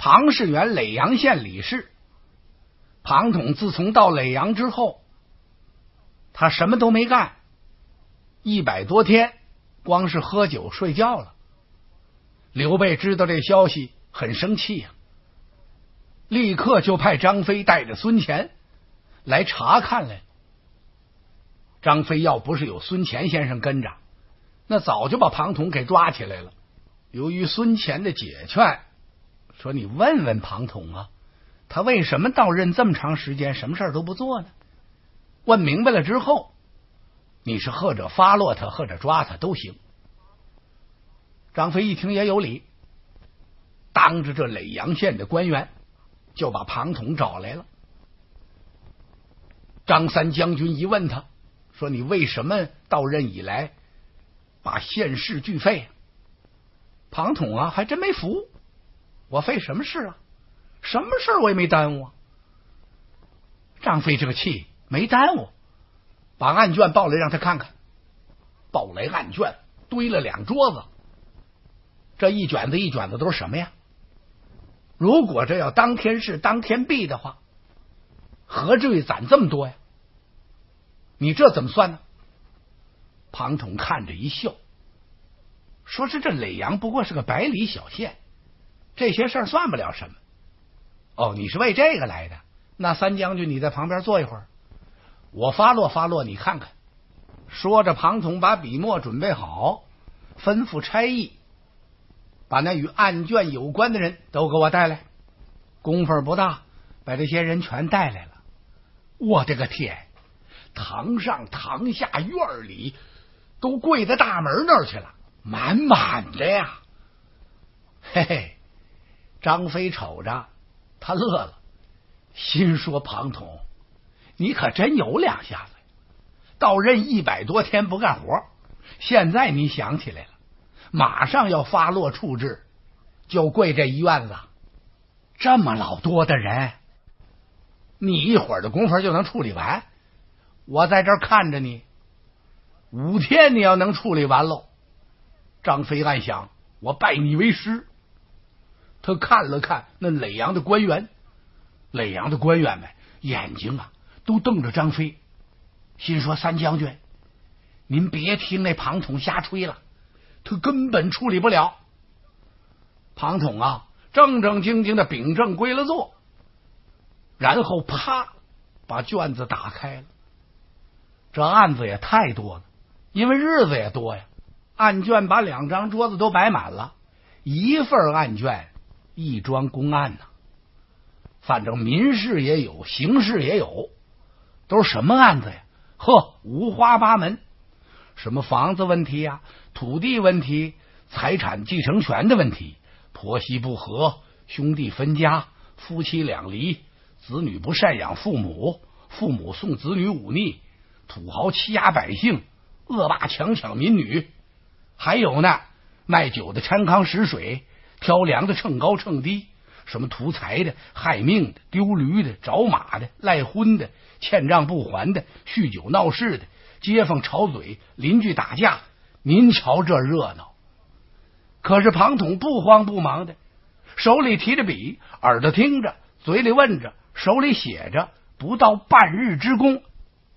庞士元耒阳县理事。庞统自从到耒阳之后，他什么都没干，100多天光是喝酒睡觉了。刘备知道这消息很生气呀，立刻就派张飞带着孙乾来查看来。张飞要不是有孙乾先生跟着，那早就把庞统给抓起来了。由于孙乾的解劝，说你问问庞统啊，他为什么到任这么长时间什么事儿都不做呢？问明白了之后，你是或者发落他或者抓他都行。张飞一听也有理，当着这耒阳县的官员就把庞统找来了。张三将军一问他说，你为什么到任以来把县事俱废？庞统啊还真没服，我废什么事啊？什么事我也没耽误啊。张飞这个气没耽误，把案卷报来让他看看。报来案卷堆了2桌子，这一卷子一卷子都是什么呀？如果这要当天事当天毕的话，何至于攒这么多呀？你这怎么算呢？庞统看着一笑，说是这耒阳不过是个百里小县，这些事儿算不了什么。哦，你是为这个来的？那三将军你在旁边坐一会儿，我发落发落你看看。说着，庞统把笔墨准备好，吩咐差役把那与案卷有关的人都给我带来。功夫不大，把这些人全带来了。我的个天，堂上堂下院里都跪在大门那儿去了，满满的呀。嘿嘿，张飞瞅着他乐了，心说庞统你可真有两下子，到任100多天不干活，现在你想起来了，马上要发落处置，就跪这一院子，这么老多的人，你一会儿的功夫就能处理完？我在这儿看着你，5天你要能处理完喽。张飞暗想，我拜你为师。他看了看那耒阳的官员，耒阳的官员们眼睛啊都瞪着张飞，心说三将军您别听那庞统瞎吹了，他根本处理不了。庞统啊正正经经的秉正归了座，然后啪把卷子打开了。这案子也太多了，因为日子也多呀，案卷把2张桌子都摆满了，一份案卷一桩公案呢。反正民事也有，刑事也有，都是什么案子呀？呵，五花八门，什么房子问题呀，土地问题，财产继承权的问题，婆媳不和，兄弟分家，夫妻两离，子女不赡养父母，父母送子女忤逆，土豪欺压百姓，恶霸强抢民女，还有呢，卖酒的掺糠使水，挑粮的秤高秤低，什么图财的，害命的，丢驴的，找马的，赖婚的，欠账不还的，酗酒闹事的，街坊吵嘴，邻居打架，您瞧这热闹。可是庞统不慌不忙的，手里提着笔，耳朵听着，嘴里问着，手里写着，不到半日之功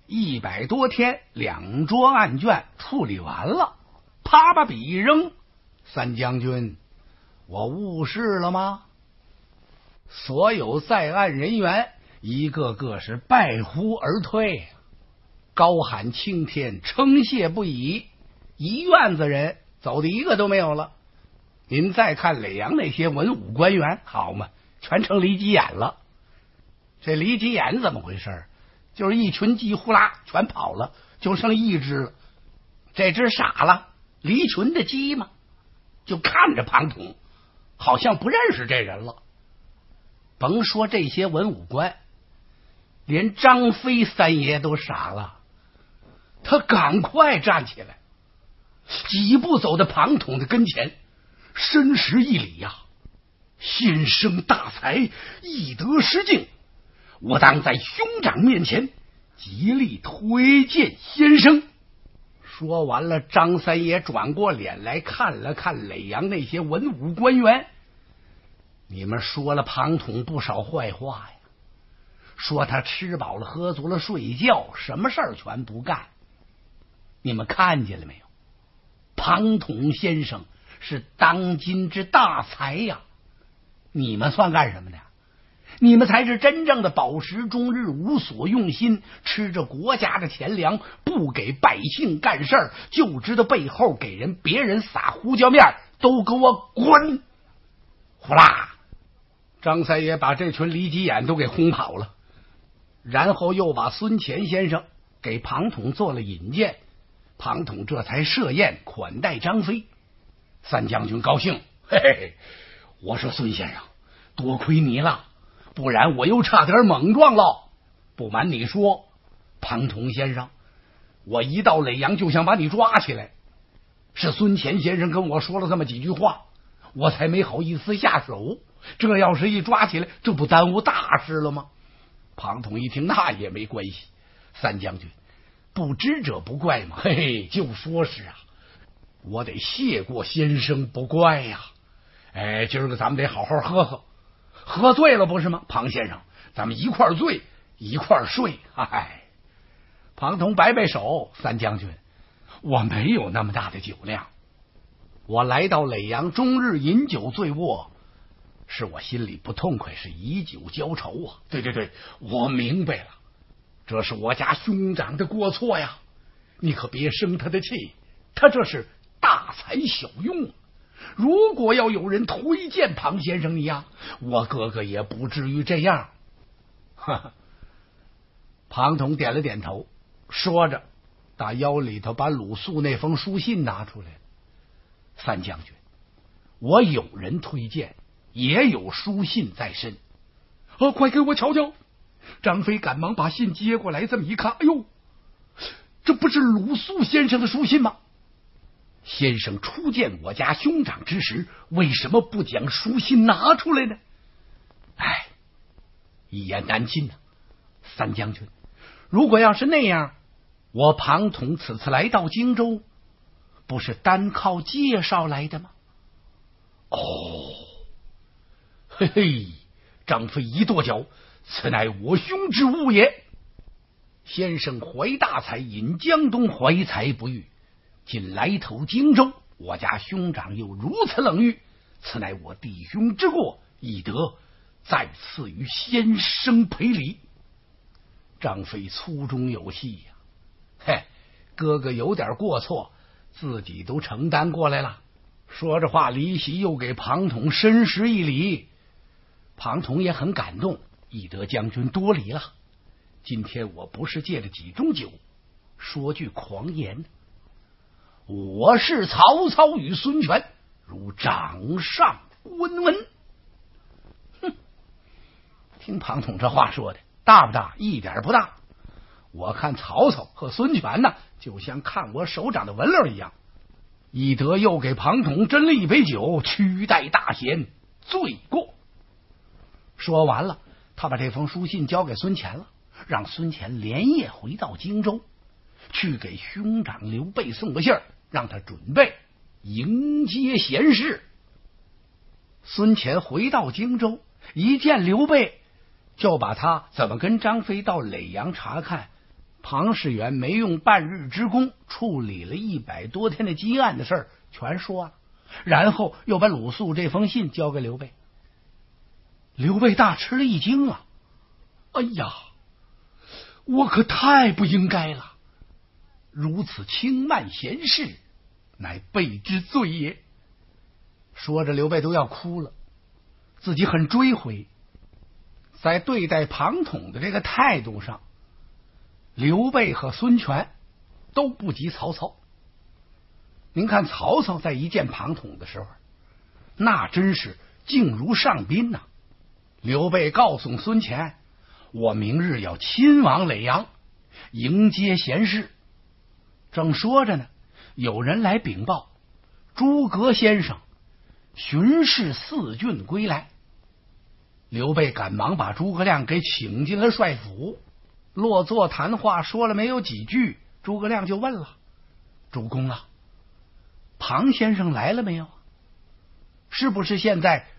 ，100多天2桌案卷处理完了，啪把笔一扔，三将军我误事了吗？所有在案人员一个个是拜呼而退，高喊青天，称谢不已，一院子人走的一个都没有了。您再看耒阳那些文武官员，好嘛，全成离急眼了。这离急眼怎么回事？就是一群鸡呼啦全跑了，就剩一只了。这只傻了，离群的鸡嘛，就看着庞统，好像不认识这人了。甭说这些文武官，连张飞三爷都傻了，他赶快站起来，几步走到庞统的跟前，深施一礼呀，先生大才，义德失敬，我当在兄长面前极力推荐先生。说完了，张三爷转过脸来看了看耒阳那些文武官员，你们说了庞统不少坏话呀，说他吃饱了喝足了睡觉，什么事儿全不干。你们看见了没有？庞统先生是当今之大才呀，你们算干什么的？你们才是真正的饱食终日，无所用心，吃着国家的钱粮，不给百姓干事儿，就知道背后给别人撒胡椒面，都给我滚！呼啦！张三爷把这群离急眼都给轰跑了，然后又把孙乾先生给庞统做了引荐，庞统这才设宴款待张飞。三将军高兴，嘿嘿，我说孙先生，多亏你了，不然我又差点莽撞了。不瞒你说，庞统先生，我一到耒阳就想把你抓起来，是孙乾先生跟我说了这么几句话，我才没好意思下手。这要是一抓起来，这不耽误大事了吗？庞统一听，那也没关系，三将军，不知者不怪嘛。嘿嘿，就说是啊，我得谢过先生不怪呀。哎，今儿个咱们得好好喝喝，喝醉了不是吗？庞先生，咱们一块醉一块睡。哎，庞统摆摆手，三将军，我没有那么大的酒量，我来到耒阳终日饮酒醉卧，是我心里不痛快，是以酒浇愁啊。对对对，我明白了，这是我家兄长的过错呀，你可别生他的气，他这是大材小用。如果要有人推荐庞先生你呀，我哥哥也不至于这样。哈哈，庞统点了点头，说着打腰里头把鲁肃那封书信拿出来。三将军，我有人推荐，也有书信在身。快给我瞧瞧。张飞赶忙把信接过来，这么一看，哎呦，这不是鲁肃先生的书信吗？先生初见我家兄长之时，为什么不将书信拿出来呢？哎，一言难尽啊。三将军，如果要是那样，我庞统此次来到荆州，不是单靠介绍来的吗？哦，嘿嘿，张飞一跺脚，此乃我兄之误也。先生怀大才，引江东怀才不遇，今来投荆州，我家兄长又如此冷遇，此乃我弟兄之过，亦得再次与先生赔礼。张飞粗中有细呀，嘿，哥哥有点过错，自己都承担过来了。说着话，离席又给庞统深施一礼。庞统也很感动，翼德将军多礼了。今天我不是借了几盅酒，说句狂言，我是曹操与孙权，如掌上观闻。哼，听庞统这话说的大不大？一点不大。我看曹操和孙权呢，就像看我手掌的纹路一样。翼德又给庞统斟了一杯酒，屈待大贤，罪过。说完了，他把这封书信交给孙乾了，让孙乾连夜回到荆州，去给兄长刘备送个信儿，让他准备迎接贤士。孙乾回到荆州，一见刘备，就把他怎么跟张飞到耒阳查看庞士元没用半日之功处理了100多天的积案的事儿全说了，然后又把鲁肃这封信交给刘备。刘备大吃了一惊啊！哎呀，我可太不应该了，如此轻慢贤士，乃备之罪也。说着刘备都要哭了，自己很追悔。在对待庞统的这个态度上，刘备和孙权都不及曹操。您看曹操在一见庞统的时候，那真是敬如上宾呐。刘备告诉孙权，我明日要亲往耒阳迎接贤士。正说着呢，有人来禀报，诸葛先生巡视4郡归来。刘备赶忙把诸葛亮给请进了帅府，落座谈话，说了没有几句，诸葛亮就问了：主公啊，庞先生来了没有？是不是现在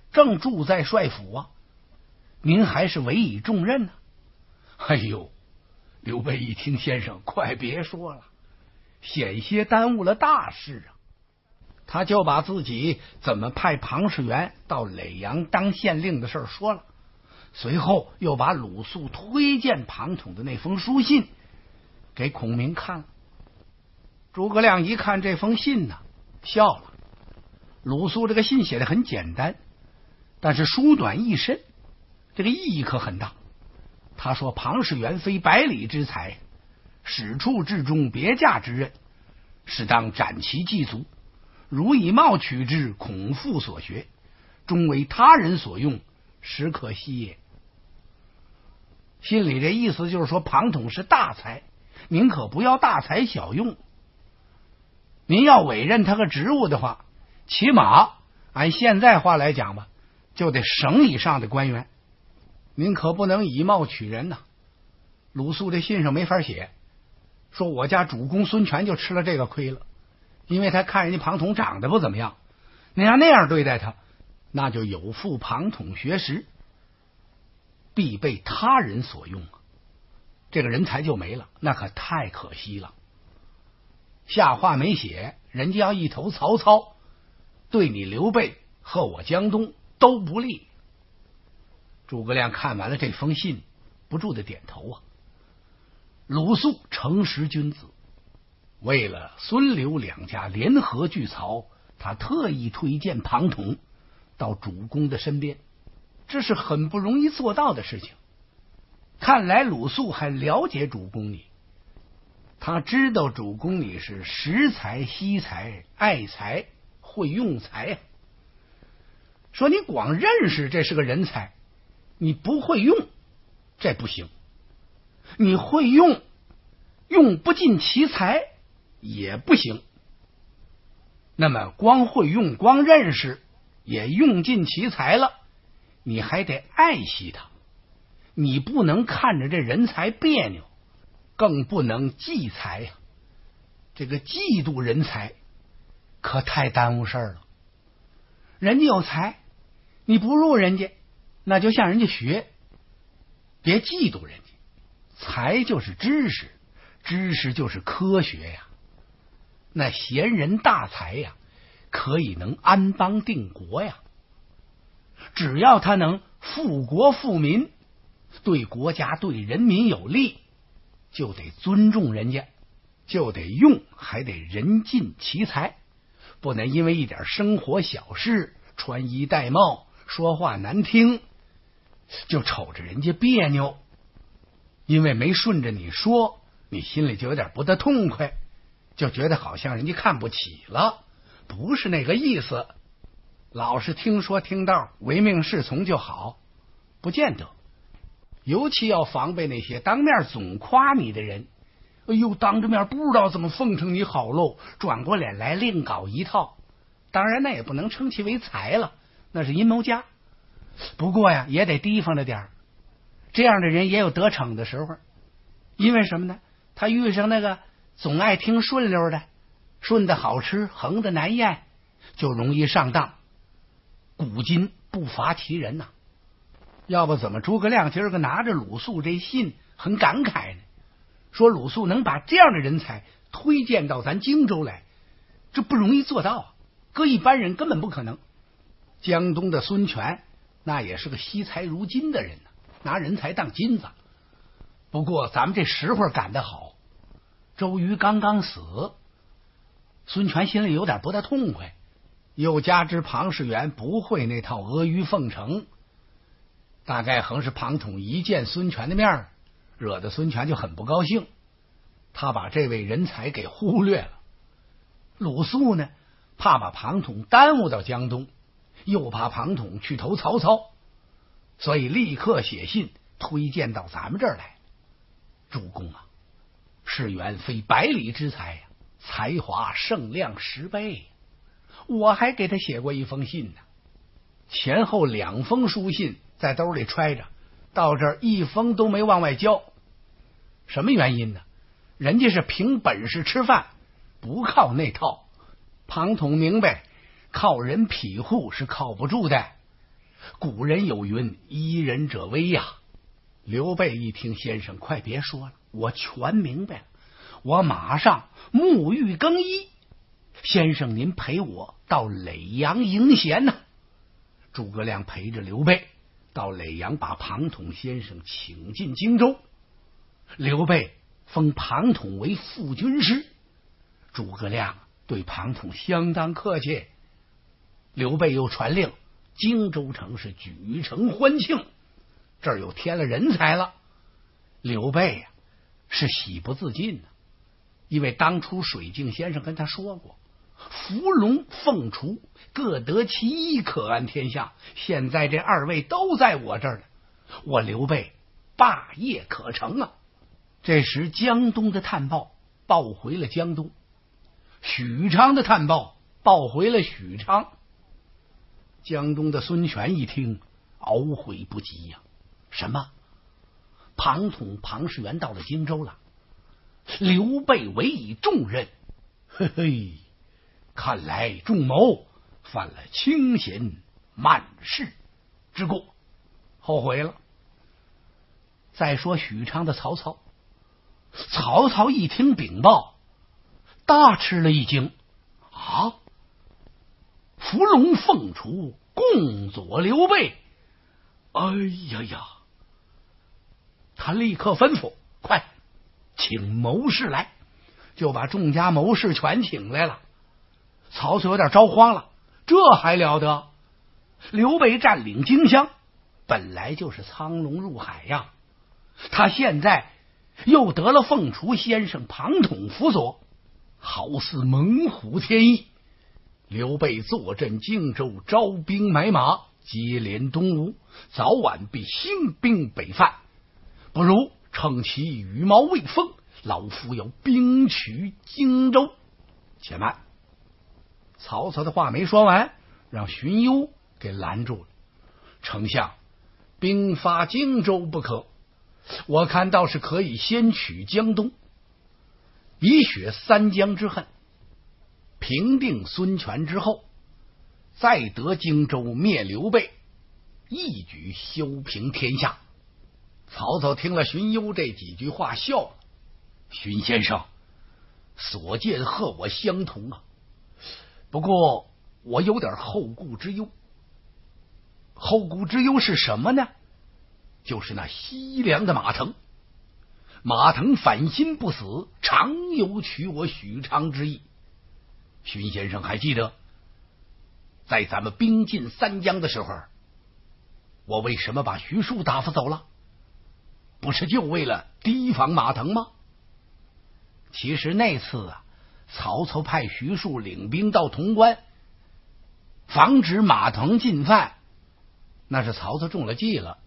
正住在帅府啊，您还是委以重任呢。哎呦，刘备一听，先生快别说了，险些耽误了大事啊。他就把自己怎么派庞士元到耒阳当县令的事说了，随后又把鲁肃推荐庞统的那封书信给孔明看了。诸葛亮一看这封信呢，笑了。鲁肃这个信写的很简单，但是书短意深，这个意义可很大。他说庞士元非百里之才，使处至中别驾之任，适当斩其祭足，如以貌取之，恐复所学，终为他人所用，实可惜也。心里这意思就是说，庞统是大才，您可不要大材小用。您要委任他个职务的话，起码按现在话来讲吧，就得省以上的官员，您可不能以貌取人呐。鲁肃这信上没法写，说我家主公孙权就吃了这个亏了，因为他看人家庞统长得不怎么样，您要那样对待他，那就有负庞统学识，必被他人所用啊，这个人才就没了，那可太可惜了。下话没写，人家要一投曹操，对你刘备和我江东都不利。诸葛亮看完了这封信，不住的点头啊。鲁肃诚实君子，为了孙刘两家联合拒曹，他特意推荐庞统到主公的身边，这是很不容易做到的事情。看来鲁肃还了解主公你，他知道主公你是识才惜才爱才会用才啊。说你光认识这是个人才，你不会用这不行，你会用，用不尽其才也不行。那么光会用光认识也用尽其才了，你还得爱惜他，你不能看着这人才别扭，更不能忌才呀。这个嫉妒人才可太耽误事儿了。人家有才，你不如人家，那就向人家学，别嫉妒人家。才就是知识，知识就是科学呀。那贤人大才呀，可以能安邦定国呀。只要他能富国富民，对国家对人民有利，就得尊重人家，就得用，还得人尽其才，不能因为一点生活小事，穿衣戴帽，说话难听，就瞅着人家别扭。因为没顺着你说，你心里就有点不得痛快，就觉得好像人家看不起了，不是那个意思。老是听说听道，唯命是从就好，不见得。尤其要防备那些当面总夸你的人，哎呦，当着面不知道怎么奉承你好喽，转过脸来另搞一套。当然那也不能称其为才了，那是阴谋家。不过呀，也得提防着点儿，这样的人也有得逞的时候。因为什么呢？他遇上那个总爱听顺溜的，顺的好吃，横的难咽，就容易上当。古今不乏其人呐。要不怎么诸葛亮今儿个拿着鲁肃这信很感慨呢？说鲁肃能把这样的人才推荐到咱荆州来，这不容易做到啊，搁一般人根本不可能。江东的孙权那也是个惜才如金的人呢，拿人才当金子。不过咱们这时会赶得好，周瑜刚刚死，孙权心里有点不大痛快，又加之庞士元不会那套阿谀奉承，大概横是庞统一见孙权的面，惹得孙权就很不高兴，他把这位人才给忽略了。鲁肃呢，怕把庞统耽误到江东，又怕庞统去投曹操，所以立刻写信推荐到咱们这儿来。主公啊，士元非百里之才呀，才华胜量10倍。我还给他写过一封信呢，前后2封书信在兜里揣着，到这儿一封都没往外交。什么原因呢？人家是凭本事吃饭，不靠那套。庞统明白，靠人庇护是靠不住的， 古人有云：依人者威呀。刘备一听，先生快别说了，我全明白了，我马上沐浴更衣。先生您陪我到耒阳迎贤呐。诸葛亮陪着刘备到耒阳，把庞统先生请进荆州。刘备封庞统为副军师，诸葛亮对庞统相当客气。刘备又传令，荆州城是举城欢庆，这儿又添了人才了。刘备是喜不自禁的，因为当初水镜先生跟他说过，伏龙凤雏各得其一，可安天下。现在这二位都在我这儿呢，我刘备霸业可成啊。这时江东的探报报回了江东，许昌的探报报回了许昌。江东的孙权一听，懊悔不及呀。什么？庞统庞士元到了荆州了，刘备委以重任，嘿嘿，看来仲谋犯了轻贤慢士之过，后悔了。再说许昌的曹操，曹操一听禀报，大吃了一惊啊！伏龙凤雏共佐刘备，哎呀呀！他立刻吩咐，快请谋士来，就把众家谋士全请来了。曹操有点着慌了，这还了得？刘备占领荆襄，本来就是苍龙入海呀，他现在又得了凤雏先生庞统辅佐，好似猛虎添翼。刘备坐镇荆州，招兵买马，接连东吴，早晚必兴兵北犯，不如趁其羽毛未丰，老夫要兵取荆州。且慢，曹操的话没说完，让荀攸给拦住了。丞相，兵发荆州不可，我看倒是可以先取江东，以雪三江之恨，平定孙权之后，再得荆州，灭刘备，一举修平天下。曹操听了荀攸这几句话，笑了。荀先生所见和我相同啊，不过我有点后顾之忧。后顾之忧是什么呢？就是那西凉的马腾。马腾反心不死，常有取我许昌之意。荀先生还记得，在咱们兵进三江的时候，我为什么把徐庶打发走了？不是就为了提防马腾吗？其实那次曹操派徐庶领兵到潼关，防止马腾进犯，那是曹操中了计了。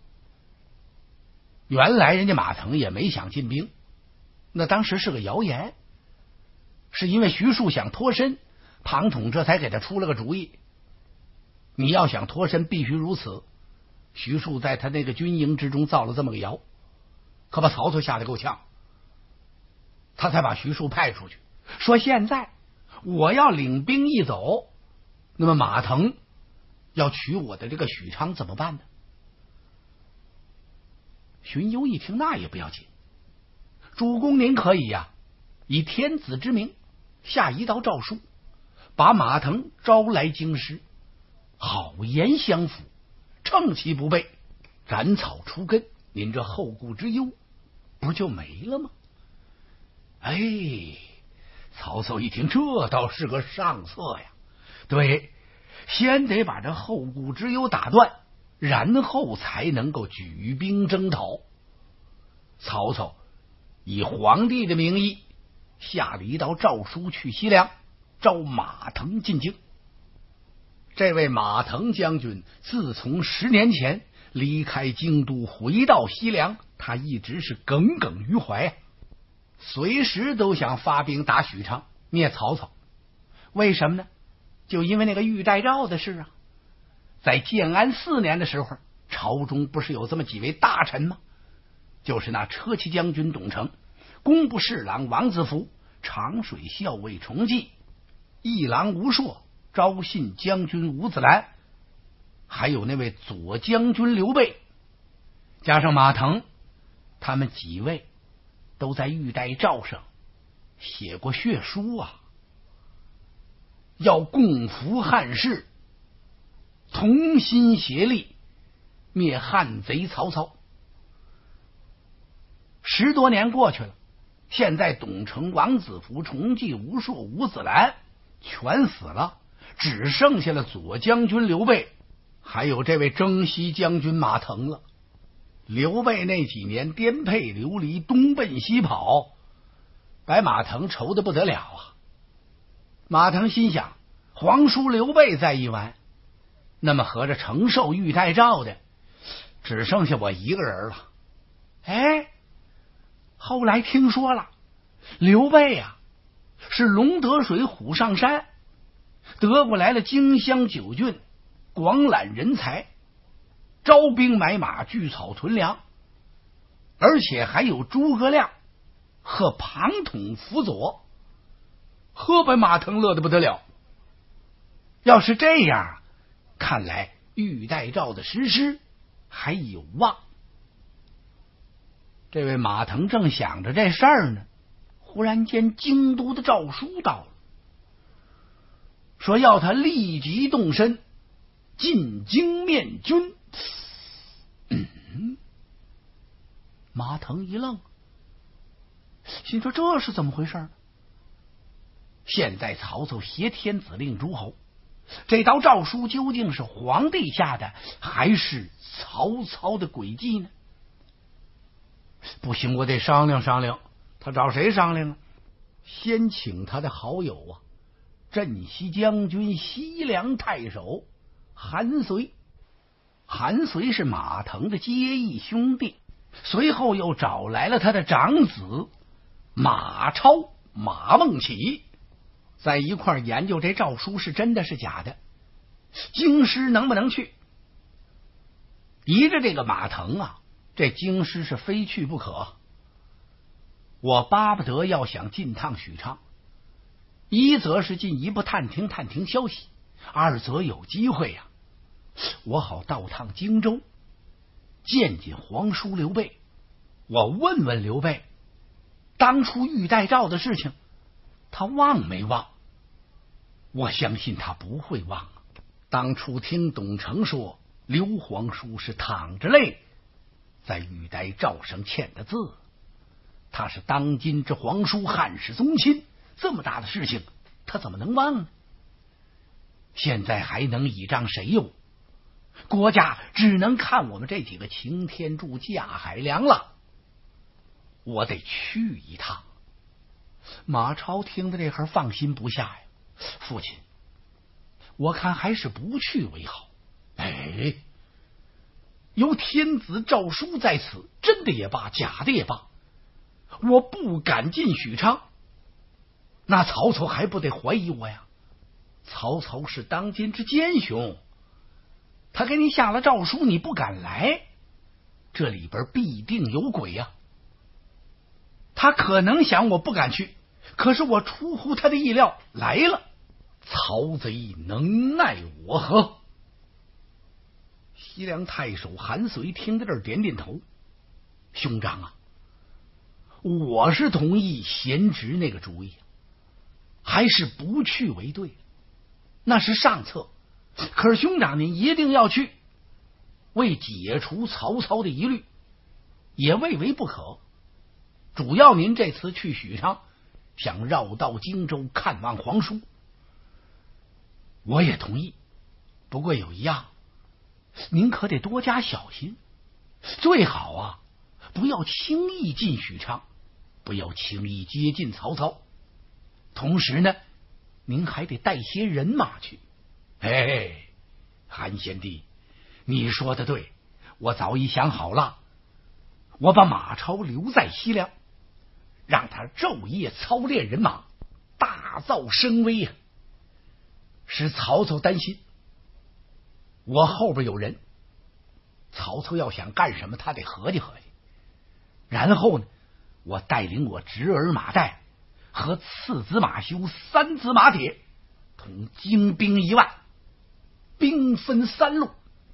原来人家马腾也没想进兵，那当时是个谣言，是因为徐庶想脱身，庞统这才给他出了个主意。你要想脱身，必须如此。徐庶在他那个军营之中造了这么个谣，可把曹操吓得够呛，他才把徐庶派出去，说现在我要领兵一走，那么马腾要取我的这个许昌怎么办呢？荀攸一听，那也不要紧，主公您可以以天子之名下一道诏书，把马腾招来京师，好言相辅，趁其不备，斩草除根，您这后顾之忧不就没了吗？哎，曹操一听，这倒是个上策呀。对，先得把这后顾之忧打断，然后才能够举兵征讨。曹操以皇帝的名义下了一道诏书去西凉，召马腾进京。这位马腾将军自从10年前离开京都回到西凉，他一直是耿耿于怀，随时都想发兵打许昌，灭曹操。为什么呢？就因为那个玉带诏的事啊。在建安4年的时候，朝中不是有这么几位大臣吗？就是那车骑将军董承、工部侍郎王子服、长水校尉崇济、议郎吴硕、昭信将军吴子兰， 还有那位左将军刘备，加上马腾，他们几位都在玉带诏上写过血书啊，要共扶汉室，同心协力灭汉贼曹操。10多年过去了，现在董承、王子服、崇济、吴硕、吴子兰全死了，只剩下了左将军刘备，还有这位征西将军马腾了。刘备那几年颠沛流离，东奔西跑，把马腾愁得不得了啊！马腾心想，皇叔刘备在一完，那么合着承受玉带诏的只剩下我一个人了。哎，后来听说了，刘备啊是龙得水虎上山，得过来了荆襄9郡，广揽人才，招兵买马，聚草屯粮，而且还有诸葛亮和庞统辅佐，把马腾乐得不得了。要是这样，看来玉带诏的实施还有望。这位马腾正想着这事儿呢，忽然间京都的诏书到了，说要他立即动身进京面君。马腾一愣，心说这是怎么回事？现在曹操挟天子令诸侯，这道诏书究竟是皇帝下的，还是曹操的诡计呢？不行，我得商量商量。他找谁商量啊？先请他的好友啊，镇西将军、西凉太守韩遂。韩遂是马腾的结义兄弟，随后又找来了他的长子马超、马孟起，在一块研究这诏书是真的是假的，京师能不能去。依着这个马腾啊，这京师是非去不可。我巴不得要想进趟许昌，一则是进一步探听探听消息，二则有机会呀，我好到趟荆州，见见皇叔刘备，我问问刘备，当初玉带诏的事情，他忘没忘？我相信他不会忘。当初听董承说，刘皇叔是淌着泪在玉带诏上签的字，他是当今之皇叔，汉室宗亲，这么大的事情他怎么能忘呢？现在还能倚仗谁哟？国家只能看我们这几个擎天柱、架海梁了，我得去一趟。马超听到这会儿放心不下呀，父亲，我看还是不去为好。哎，有天子诏书在此，真的也罢，假的也罢，我不敢进许昌，那曹操还不得怀疑我呀？曹操是当今之奸雄，他给你下了诏书，你不敢来，这里边必定有鬼呀。他可能想我不敢去，可是我出乎他的意料来了，曹贼能奈我何？西凉太守韩遂听到这儿点点头，兄长啊，我是同意贤侄那个主意，还是不去为对，那是上策。可是兄长您一定要去，为解除曹操的疑虑，也未为不可。主要您这次去许昌，想绕道荆州看望皇叔，我也同意。不过有一样，您可得多加小心，最好啊不要轻易进许昌，不要轻易接近曹操。同时呢，您还得带些人马去。哎，韩贤弟，你说的对，我早已想好了，我把马超留在西凉，让他昼夜操练人马，大造声威啊，使曹操担心。我后边有人，曹操要想干什么，他得合计合计。然后呢，我带领我侄儿马岱和次子马修、三子马铁，同精兵1万，兵分3路，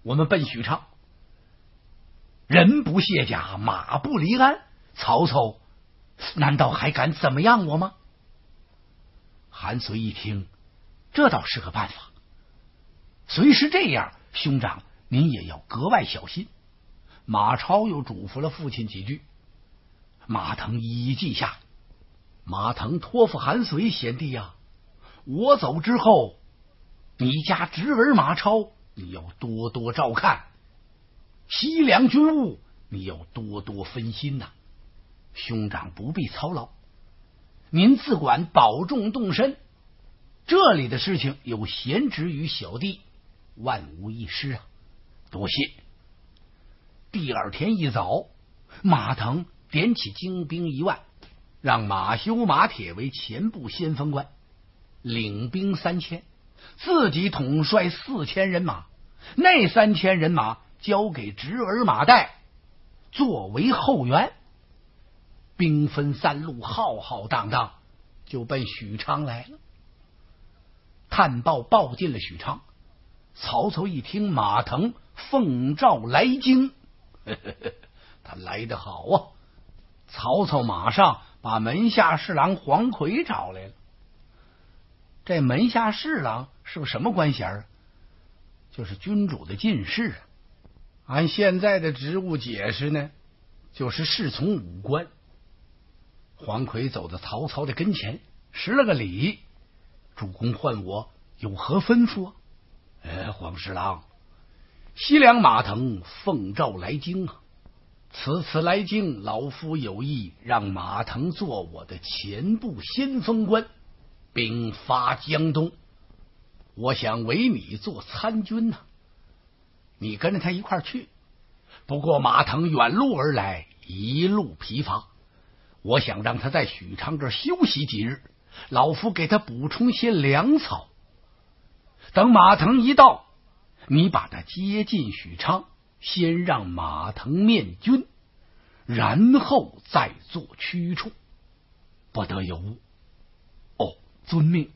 我们奔许昌。人不卸甲，马不离鞍，曹操难道还敢怎么样我吗？韩遂一听，这倒是个办法。虽是这样，兄长您也要格外小心。马超又嘱咐了父亲几句，马腾一一记下。马腾托付韩遂：贤弟呀，我走之后，你家侄儿马超你要多多照看，西凉军务你要多多分心呐。兄长不必操劳，您自管保重动身，这里的事情有贤侄于小弟，万无一失啊，多谢。第二天一早，马腾点起精兵1万，让马修、马铁为前部先锋官，领兵3000，自己统帅4000人马，那3000人马交给侄儿马岱作为后援。兵分3路，浩浩荡荡就奔许昌来了。探报报进了许昌，曹操一听马腾奉诏来京，他来得好啊！曹操马上把门下侍郎黄奎找来了。这门下侍郎是个什么官衔？就是君主的进士啊。按现在的职务解释呢，就是侍从武官。黄奎走到曹操的跟前，施了个礼：“主公唤我有何吩咐？”黄侍郎，西凉马腾奉诏来京啊！此次来京，老夫有意让马腾做我的前部先锋官，兵发江东。我想委你做参军呐，你跟着他一块去。不过马腾远路而来，一路疲乏，我想让他在许昌这儿休息几日，老夫给他补充些粮草。等马腾一到，你把他接进许昌，先让马腾面君，然后再做驱处，不得有误。哦，遵命。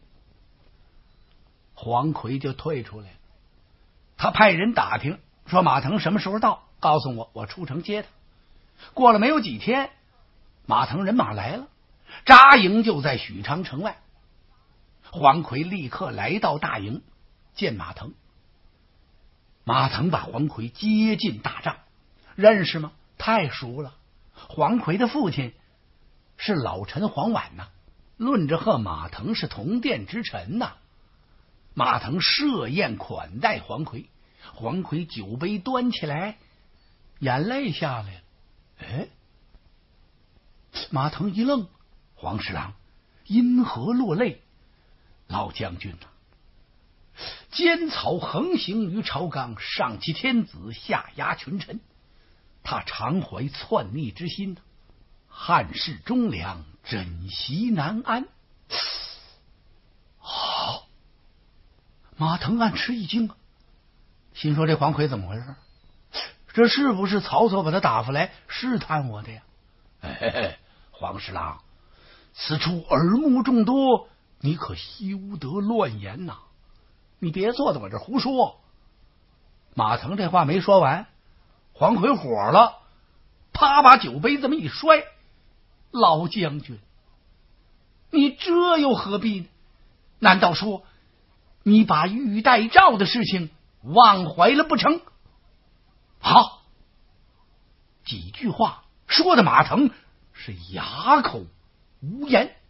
黄奎就退出来了。他派人打听说马腾什么时候到，告诉我，我出城接他。过了没有几天，马腾人马来了，扎营就在许昌城外。黄奎立刻来到大营见马腾。马腾把黄奎接进大帐，认识吗？太熟了。黄奎的父亲是老臣黄琬呐，论着和马腾是同殿之臣呐。马腾设宴款待黄奎，黄奎酒杯端起来，眼泪下来了。马腾一愣：“黄侍郎，因何落泪？”老将军呐，奸草横行于朝纲，上欺天子，下压群臣，他常怀篡逆之心，汉室忠良，枕席难安。马腾暗吃一惊，心说这黄奎怎么回事？这是不是曹操把他打发来试探我的呀？黄侍郎，此处耳目众多，你可休得乱言呐！你别坐在我这胡说。马腾这话没说完，黄奎火了，啪把酒杯这么一摔：“老将军，你这又何必呢？难道说你把玉带诏的事情忘怀了不成？”好，几句话说的马腾是哑口无言。